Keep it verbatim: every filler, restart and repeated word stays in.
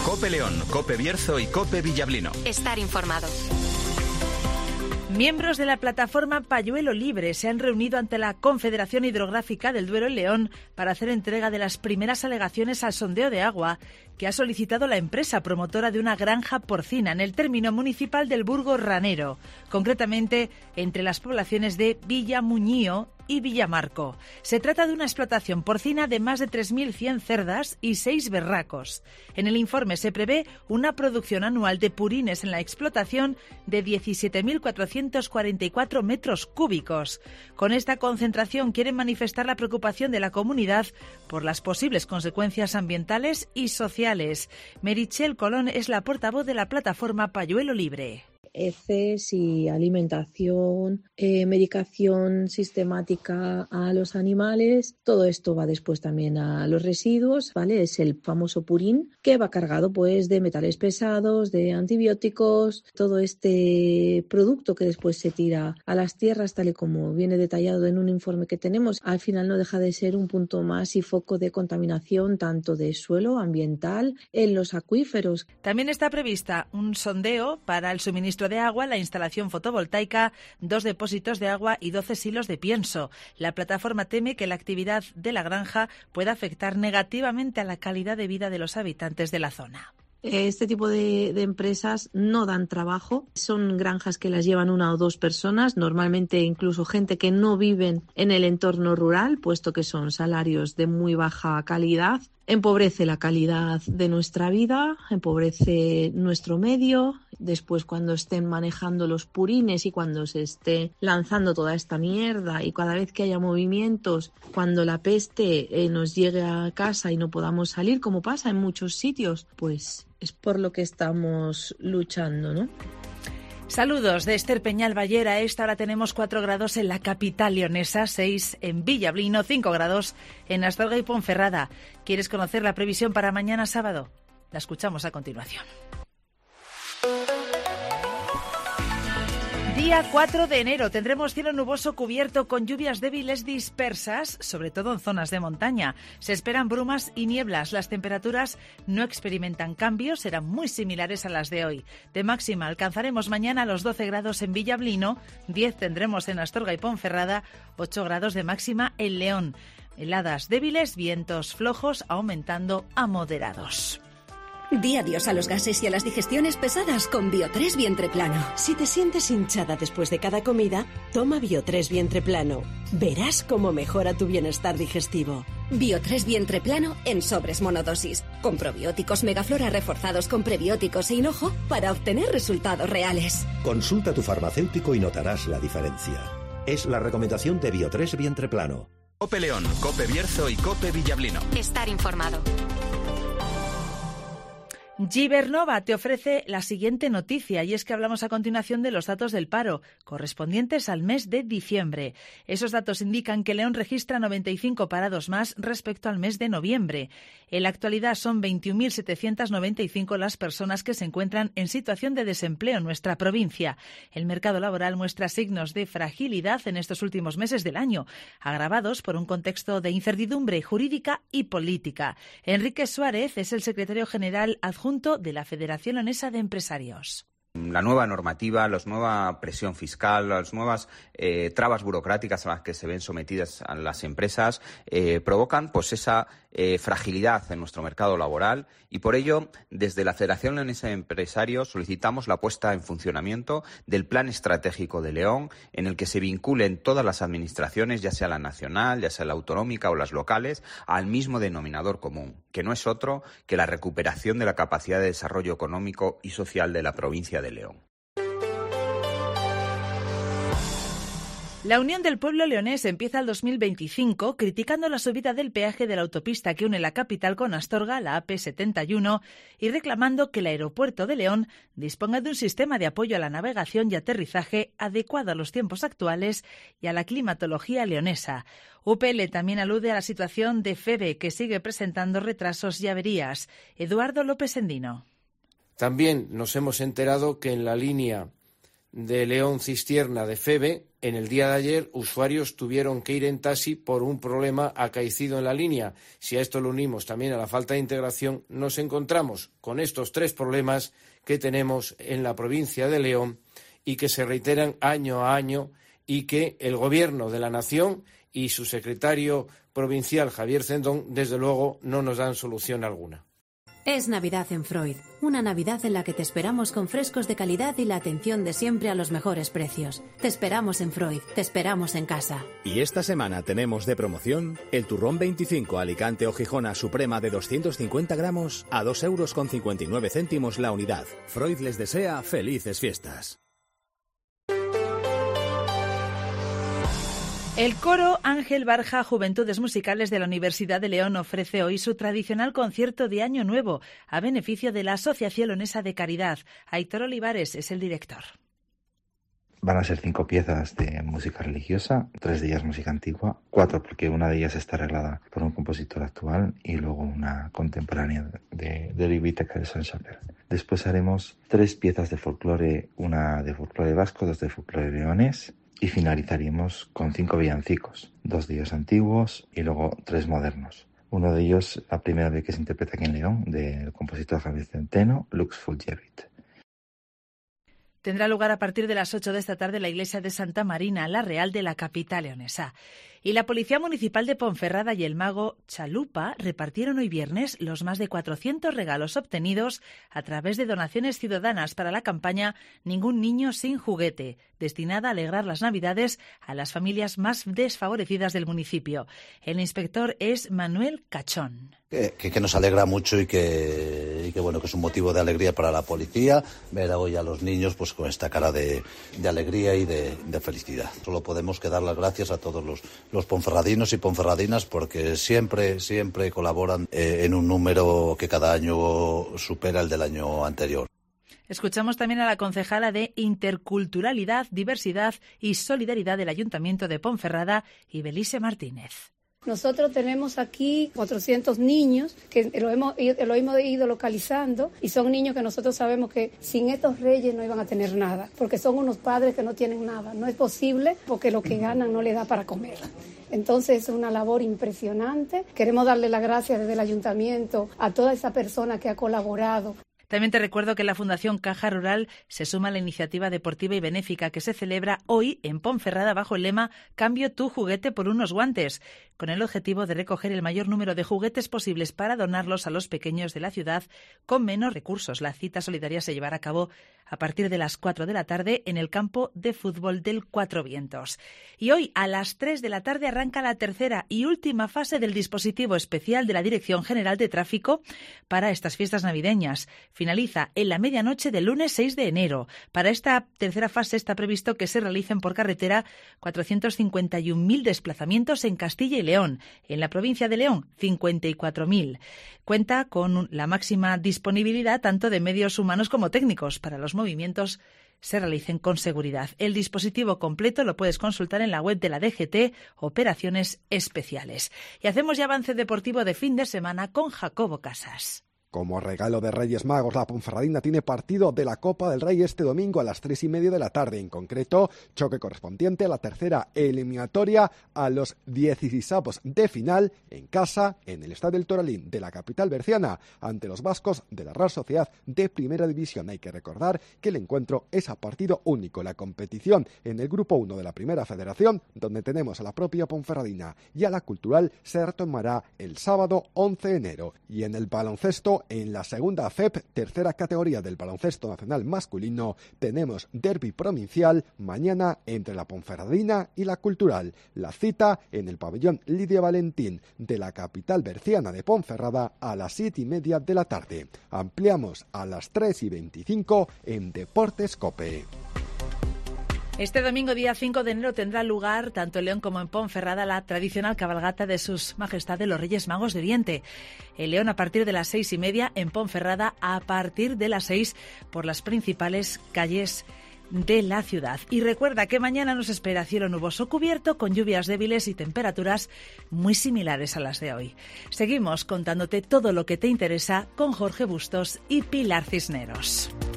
COPE León, COPE Bierzo y COPE Villablino. Estar informado. Miembros de la plataforma Payuelo Libre se han reunido ante la Confederación Hidrográfica del Duero y León para hacer entrega de las primeras alegaciones al sondeo de agua que ha solicitado la empresa promotora de una granja porcina en el término municipal del Burgo Ranero, concretamente entre las poblaciones de Villamuñío y Villamarco. Se trata de una explotación porcina de más de tres mil cien cerdas y seis berracos. En el informe se prevé una producción anual de purines en la explotación de diecisiete mil cuatrocientos cuarenta y cuatro metros cúbicos. Con esta concentración quieren manifestar la preocupación de la comunidad por las posibles consecuencias ambientales y sociales. Merichel Colón es la portavoz de la plataforma Payuelo Libre. Heces y alimentación, eh, medicación sistemática a los animales, todo esto va después también a los residuos, ¿vale? Es el famoso purín que va cargado pues de metales pesados, de antibióticos, todo este producto que después se tira a las tierras, tal y como viene detallado en un informe que tenemos, al final no deja de ser un punto más y foco de contaminación tanto de suelo ambiental en los acuíferos. También está prevista un sondeo para el suministro de agua, la instalación fotovoltaica, dos depósitos de agua y doce silos de pienso. La plataforma teme que la actividad de la granja pueda afectar negativamente a la calidad de vida de los habitantes de la zona. Este tipo de, de empresas no dan trabajo, son granjas que las llevan una o dos personas, normalmente incluso gente que no viven en el entorno rural, puesto que son salarios de muy baja calidad. Empobrece la calidad de nuestra vida, empobrece nuestro medio. Después, cuando estén manejando los purines y cuando se esté lanzando toda esta mierda y cada vez que haya movimientos, cuando la peste eh, nos llegue a casa y no podamos salir, como pasa en muchos sitios, pues es por lo que estamos luchando, ¿no? Saludos de Esther Peñal Ballera. A esta hora tenemos cuatro grados en la capital leonesa, seis en Villablino, cinco grados en Astorga y Ponferrada. ¿Quieres conocer la previsión para mañana sábado? La escuchamos a continuación. Día cuatro de enero tendremos cielo nuboso cubierto con lluvias débiles dispersas, sobre todo en zonas de montaña. Se esperan brumas y nieblas. Las temperaturas no experimentan cambios, serán muy similares a las de hoy. De máxima alcanzaremos mañana los doce grados en Villablino, diez tendremos en Astorga y Ponferrada, ocho grados de máxima en León. Heladas débiles, vientos flojos aumentando a moderados. Di adiós a los gases y a las digestiones pesadas con Bio tres Vientre Plano. Si te sientes hinchada después de cada comida, toma Bio tres Vientre Plano. Verás cómo mejora tu bienestar digestivo. Bio tres Vientre Plano en sobres monodosis, con probióticos Megaflora reforzados con prebióticos e hinojo para obtener resultados reales. Consulta a tu farmacéutico y notarás la diferencia. Es la recomendación de Bio tres Vientre Plano. COPE León, COPE Bierzo y COPE Villablino. Estar informado. Gibernova te ofrece la siguiente noticia y es que hablamos a continuación de los datos del paro correspondientes al mes de diciembre. Esos datos indican que León registra noventa y cinco parados más respecto al mes de noviembre. En la actualidad son veintiún mil setecientas noventa y cinco las personas que se encuentran en situación de desempleo en nuestra provincia. El mercado laboral muestra signos de fragilidad en estos últimos meses del año, agravados por un contexto de incertidumbre jurídica y política. Enrique Suárez es el secretario general adjunto de la Federación Leonesa de Empresarios. La nueva normativa, la nueva presión fiscal, las nuevas eh, trabas burocráticas a las que se ven sometidas a las empresas eh, provocan pues esa eh, fragilidad en nuestro mercado laboral y por ello desde la Federación Leonesa de Empresarios solicitamos la puesta en funcionamiento del Plan Estratégico de León en el que se vinculen todas las administraciones, ya sea la nacional, ya sea la autonómica o las locales, al mismo denominador común, que no es otro que la recuperación de la capacidad de desarrollo económico y social de la provincia de León. La Unión del Pueblo Leonés empieza el dos mil veinticinco criticando la subida del peaje de la autopista que une la capital con Astorga, la A P setenta y uno, y reclamando que el aeropuerto de León disponga de un sistema de apoyo a la navegación y aterrizaje adecuado a los tiempos actuales y a la climatología leonesa. U P L también alude a la situación de FEVE, que sigue presentando retrasos y averías. Eduardo López Endino. También nos hemos enterado que en la línea de León Cistierna de Feve, en el día de ayer usuarios tuvieron que ir en taxi por un problema acaecido en la línea. Si a esto lo unimos también a la falta de integración, nos encontramos con estos tres problemas que tenemos en la provincia de León y que se reiteran año a año y que el Gobierno de la Nación y su secretario provincial, Javier Cendón, desde luego no nos dan solución alguna. Es Navidad en Freud, una Navidad en la que te esperamos con frescos de calidad y la atención de siempre a los mejores precios. Te esperamos en Freud, te esperamos en casa. Y esta semana tenemos de promoción el turrón veinticinco Alicante o Gijona Suprema de doscientos cincuenta gramos a dos euros con cincuenta y nueve céntimos la unidad. Freud les desea felices fiestas. El coro Ángel Barja Juventudes Musicales de la Universidad de León ofrece hoy su tradicional concierto de Año Nuevo a beneficio de la Asociación Leonesa de Caridad. Aitor Olivares es el director. Van a ser cinco piezas de música religiosa, tres de ellas música antigua, cuatro porque una de ellas está arreglada por un compositor actual y luego una contemporánea de, de la Biblioteca de San Chapelle. Después haremos tres piezas de folclore, una de folclore vasco, dos de folclore leonés, y finalizaríamos con cinco villancicos, dos de ellos antiguos y luego tres modernos. Uno de ellos, la primera vez que se interpreta aquí en León, del compositor Javier Centeno, Lux Fulgevit. Tendrá lugar a partir de las ocho de esta tarde en la iglesia de Santa Marina, la Real de la capital leonesa. Y la Policía Municipal de Ponferrada y el mago Chalupa repartieron hoy viernes los más de cuatrocientos regalos obtenidos a través de donaciones ciudadanas para la campaña Ningún niño sin juguete, destinada a alegrar las Navidades a las familias más desfavorecidas del municipio. El inspector es Manuel Cachón. Que, que, que nos alegra mucho y que, y que bueno que es un motivo de alegría para la policía ver hoy a los niños pues con esta cara de, de alegría y de, de felicidad. Solo podemos que dar las gracias a todos los, los ponferradinos y ponferradinas porque siempre siempre colaboran eh, en un número que cada año supera el del año anterior. Escuchamos también a la concejala de Interculturalidad, Diversidad y Solidaridad del Ayuntamiento de Ponferrada, Ibelice Martínez. Nosotros tenemos aquí cuatrocientos niños que lo hemos, lo hemos ido localizando y son niños que nosotros sabemos que sin estos reyes no iban a tener nada, porque son unos padres que no tienen nada. No es posible porque lo que ganan no les da para comer. Entonces es una labor impresionante. Queremos darle las gracias desde el ayuntamiento a toda esa persona que ha colaborado. También te recuerdo que la Fundación Caja Rural se suma a la iniciativa deportiva y benéfica que se celebra hoy en Ponferrada bajo el lema Cambio tu juguete por unos guantes, con el objetivo de recoger el mayor número de juguetes posibles para donarlos a los pequeños de la ciudad con menos recursos. La cita solidaria se llevará a cabo a partir de las cuatro de la tarde en el campo de fútbol del Cuatro Vientos. Y hoy a las tres de la tarde arranca la tercera y última fase del dispositivo especial de la Dirección General de Tráfico para estas fiestas navideñas. Finaliza en la medianoche del lunes seis de enero. Para esta tercera fase está previsto que se realicen por carretera cuatrocientos cincuenta y un mil desplazamientos en Castilla y León. En la provincia de León, cincuenta y cuatro mil. Cuenta con la máxima disponibilidad tanto de medios humanos como técnicos para los movimientos se realicen con seguridad. El dispositivo completo lo puedes consultar en la web de la D G T, Operaciones Especiales. Y hacemos ya avance deportivo de fin de semana con Jacobo Casas. Como regalo de Reyes Magos, la Ponferradina tiene partido de la Copa del Rey este domingo a las tres y media de la tarde. En concreto, choque correspondiente a la tercera eliminatoria a los dieciseisavos de final en casa, en el Estadio El Toralín de la capital berciana, ante los vascos de la Real Sociedad de Primera División. Hay que recordar que el encuentro es a partido único. La competición en el Grupo uno de la Primera Federación, donde tenemos a la propia Ponferradina y a la Cultural, se retomará el sábado once de enero. Y en el baloncesto, en la segunda F E P, tercera categoría del baloncesto nacional masculino, tenemos derbi provincial mañana entre la Ponferradina y la Cultural. La cita en el pabellón Lidia Valentín de la capital berciana de Ponferrada a las siete y media de la tarde. Ampliamos a las tres y veinticinco en Deportes COPE. Este domingo, día cinco de enero, tendrá lugar, tanto en León como en Ponferrada, la tradicional cabalgata de sus majestades los Reyes Magos de Oriente. En León a partir de las seis y media, en Ponferrada a partir de las seis por las principales calles de la ciudad. Y recuerda que mañana nos espera cielo nuboso cubierto con lluvias débiles y temperaturas muy similares a las de hoy. Seguimos contándote todo lo que te interesa con Jorge Bustos y Pilar Cisneros.